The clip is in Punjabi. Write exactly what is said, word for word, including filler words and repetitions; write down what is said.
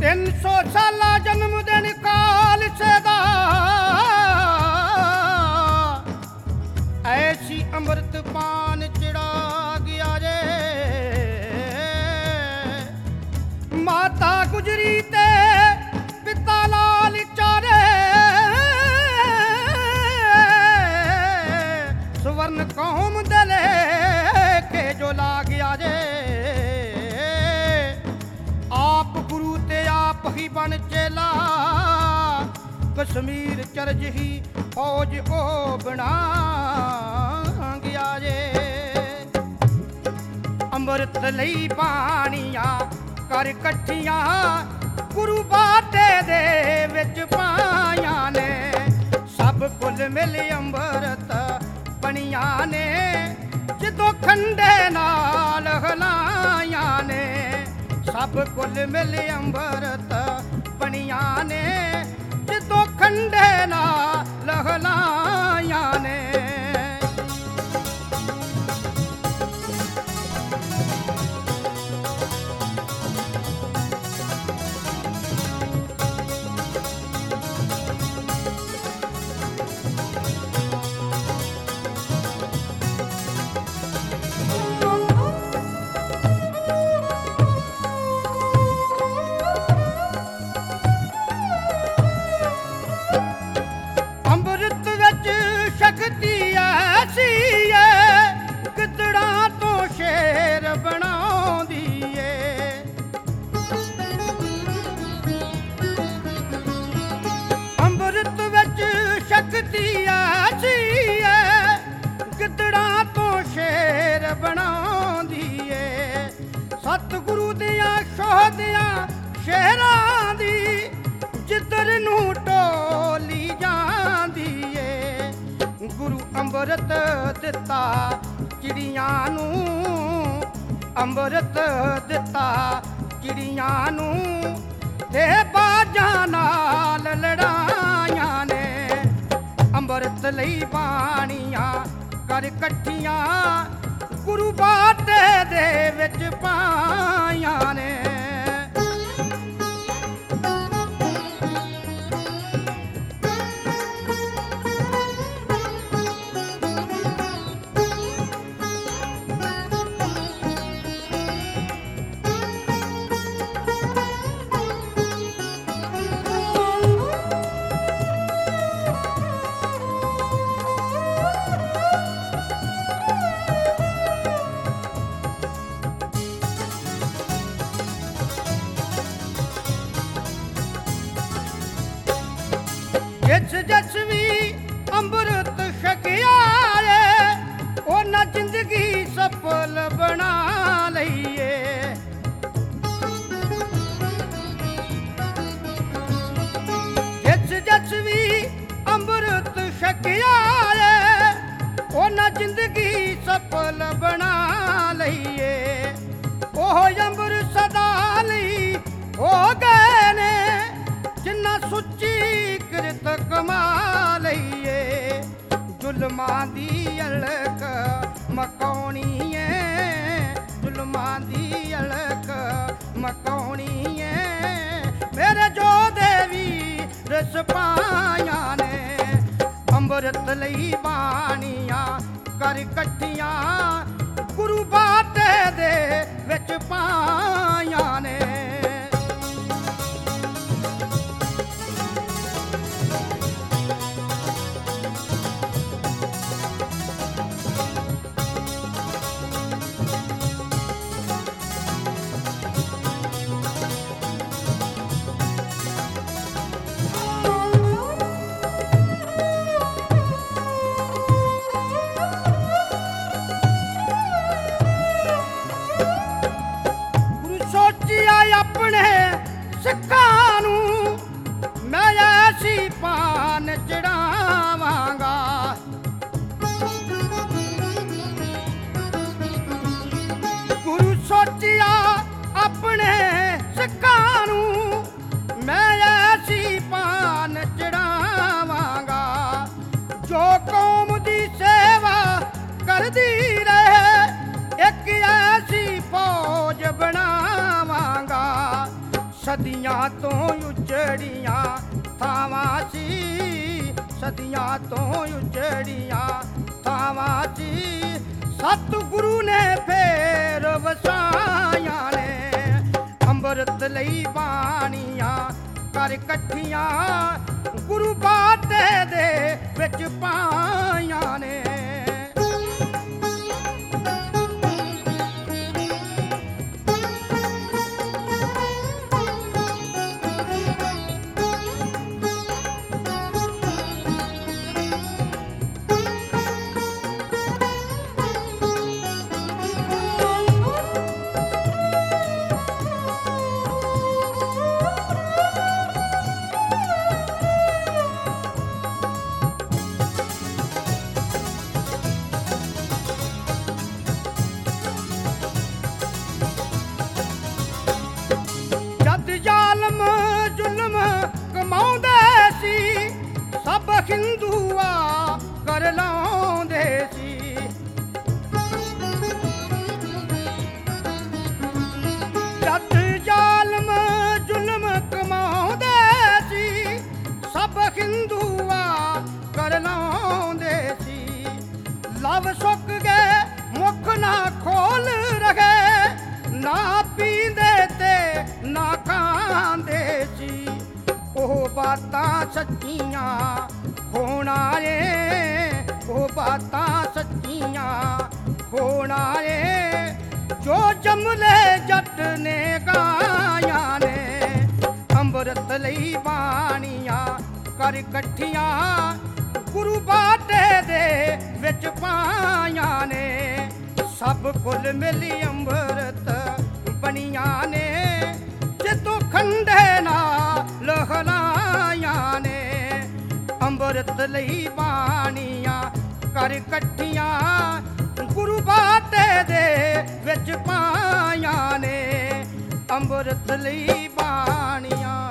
ਤਿੰਨ ਸੌ ਸਾਲਾ ਜਨਮ ਦਿਨ ਕਾਲਸੇ ਦਾ ਐਸੀ ਅੰਮ੍ਰਿਤ ਪਾਨ ਚੜਾ ਗਿਆ ਜੇ ਮਾਤਾ ਗੁਜਰੀ ਤੇ ਪਿਤਾ ਲਾਲ ਚਾਰੇ ਸਵਰਨ ਕੌਮ ਦੇ ਲੇਖੇ ਜੋ ਲਾ ਗਿਆ ਜੇ ਆਪ ਗੁਰੂ ਤੇ ਆਪ ਹੀ ਬਣ ਚੇਲਾ ਕਸ਼ਮੀਰ ਚਰਜ ਹੀ ਫੌਜ ਉਹ ਬਣਾ ਗਿਆ ਜੇ ਅੰਮ੍ਰਿਤ ਲਈ ਬਾਣੀਆਂ ਕਰ ਇਕੱਠੀਆਂ ਗੁਰੂ ਬਾਟੇ ਦੇ ਵਿੱਚ ਪਾਈਆਂ ਨੇ ਸਭ ਕੁਲ ਮਿਲ ਅੰਮ੍ਰਿਤ ਬਣੀਆਂ ਨੇ ਜਦੋਂ ਖੰਡੇ ਨਾਲ ਹਲਾਈਆਂ ਨੇ ਸਭ ਕੁਲ ਮਿਲ ਅੰਮ੍ਰਿਤ ਬਣੀਆਂ ਨੇ ਜਦੋਂ ਖੰਡੇ ਨਾਲ ਹਲਾਈਆਂ ਨੇ ਸਤਿਗੁਰੂ ਦੀਆਂ ਸ਼ੋਹਦੀਆਂ ਸ਼ਹਿਰਾਂ ਦੀ ਜਿੱਧਰ ਨੂੰ ਟੋਲੀ ਜਾਂਦੀ ਏ ਗੁਰੂ ਅੰਮ੍ਰਿਤ ਦਿੱਤਾ ਚਿੜੀਆਂ ਨੂੰ ਅੰਮ੍ਰਿਤ ਦਿੱਤਾ ਚਿੜੀਆਂ ਨੂੰ ਤੇ ਬਾਜਾਂ ਨਾਲ ਲੜਾਈਆਂ ਨੇ ਅੰਮ੍ਰਿਤ ਲਈ ਬਾਣੀਆਂ ਕਰ ਇਕੱਠੀਆਂ ਗੁਰੂ ਬਾਟੇ ਦੇ ਵਿੱਚ ਪਾਈਆਂ ਨੇ ਜਿਸ ਜਿਸ ਵੀ ਅੰਮ੍ਰਿਤ ਛਕਿਆ ਏ ਉਹਨਾਂ ਜ਼ਿੰਦਗੀ ਸਫਲ ਬਣਾ ਲਈਏ ਜਿਸ ਜਿਸ ਵੀ ਅੰਮ੍ਰਿਤ ਛਕਿਆ ਏ ਉਹਨਾਂ ਜ਼ਿੰਦਗੀ ਸਫਲ ਬਣਾ ਲਈਏ ਉਹ ਅੰਮ੍ਰਿਤ ਸਦਾ ਲਈ ਹੋ ਗਏ ਨੇ ਜਿੰਨਾ ਸੁੱਚੀ ਕਿਰਤ ਕਮਾ ਲਈਏ ਜ਼ੁਲਮਾਂ ਦੀ ਅਲਕ ਮਕਾਉਣੀ ਏ ਜ਼ੁਲਮਾਂ ਦੀ ਅਲਕ ਮਕਾਉਣੀ ਏ ਮੇਰੇ ਜੋ ਦੇਵੀ ਰਸ ਪਾਈਆਂ ਨੇ ਅੰਮ੍ਰਿਤ ਲਈ ਬਾਣੀਆਂ ਕਰ ਇਕੱਠੀਆਂ ਗੁਰੂ ਬਾਟੇ ਦੇ ਵਿੱਚ ਪਾਈਆਂ ਨੇ ਆਪਣੇ ਸਿੱਖਾਂ ਨੂੰ ਮੈਂ ਐਸੀ ਪਾਨ ਚੜਾਵਾਂਗਾ ਗੁਰੂ ਸੋਚਿਆ ਆਪਣੇ ਸਿੱਖਾਂ ਨੂੰ ਮੈਂ ਐਸੀ ਪਾਨ ਚੜਾਵਾਂਗਾ ਜੋ ਕੌਮ ਦੀ ਸੇਵਾ ਕਰਦੀ ਰਹੇ ਇੱਕ ਐਸੀ ਫੌਜ ਬਣਾਵਾਂਗਾ ਸਦੀਆਂ ਤੋਂ ਉਜੜੀਆਂ ਥਾਵਾਂ ਸੀ, ਸਦੀਆਂ ਤੋਂ ਉਜੜੀਆਂ ਥਾਵਾਂ ਸੀ, ਸਤਿਗੁਰੂ ਨੇ ਫੇਰ ਵਸਾਈਆਂ ਨੇ। ਅੰਮ੍ਰਿਤ ਲਈ ਬਾਣੀਆਂ ਕਰ ਇਕੱਠੀਆਂ, ਗੁਰੂ ਬਾਟੇ ਦੇ ਵਿੱਚ ਪਾਈਆਂ ਨੇ। ਸਭ ਹਿੰਦੂਆ ਕਰ ਲਾਉਂਦੇ ਸੀ, ਜਦ ਜ਼ਾਲਮ ਜ਼ੁਲਮ ਕਮਾਉਂਦੇ ਸੀ, ਸਭ ਹਿੰਦੂਆ ਕਰ ਲਾਉਂਦੇ ਸੀ। ਲਵ ਸੁੱਕ ਗਏ ਮੁੱਖ ਨਾ ਖੋਲ ਰਹੇ, ਨਾ ਪੀਂਦੇ ਤੇ ਨਾ ਖਾਂਦੇ ਸੀ। ਉਹ ਬਾਤਾਂ ਸੱਚੀਆਂ ਹੋਣਾ ਏ, ਉਹ ਬਾਤਾਂ ਸੱਚੀਆਂ ਹੋਣਾ ਏ, ਜੋ ਜਮਲੇ ਜੱਟ ਨੇ ਗਾਇਆ ਨੇ। ਅੰਮ੍ਰਿਤ ਲਈ ਬਾਣੀਆਂ ਕਰ ਇਕੱਠੀਆਂ, ਗੁਰੂ ਬਾਟੇ ਦੇ ਵਿੱਚ ਪਾਈਆਂ ਨੇ। ਸਭ ਕੁਲ ਮਿਲੀ ਅੰਮ੍ਰਿਤ ਬਣੀਆਂ ਨੇ, ਜਿੱਤੋਂ ਖੰਡੇ ਨਾਲ ਲਹਿਲਾਈਆਂ ਨੇ। ਅੰਮ੍ਰਿਤ ਲਈ ਬਾਣੀਆਂ ਕਰ ਇਕੱਠੀਆਂ, ਗੁਰੂ ਬਾਟੇ ਦੇ ਵਿੱਚ ਪਾਈਆਂ ਨੇ। ਅੰਮ੍ਰਿਤ ਲਈ ਬਾਣੀਆਂ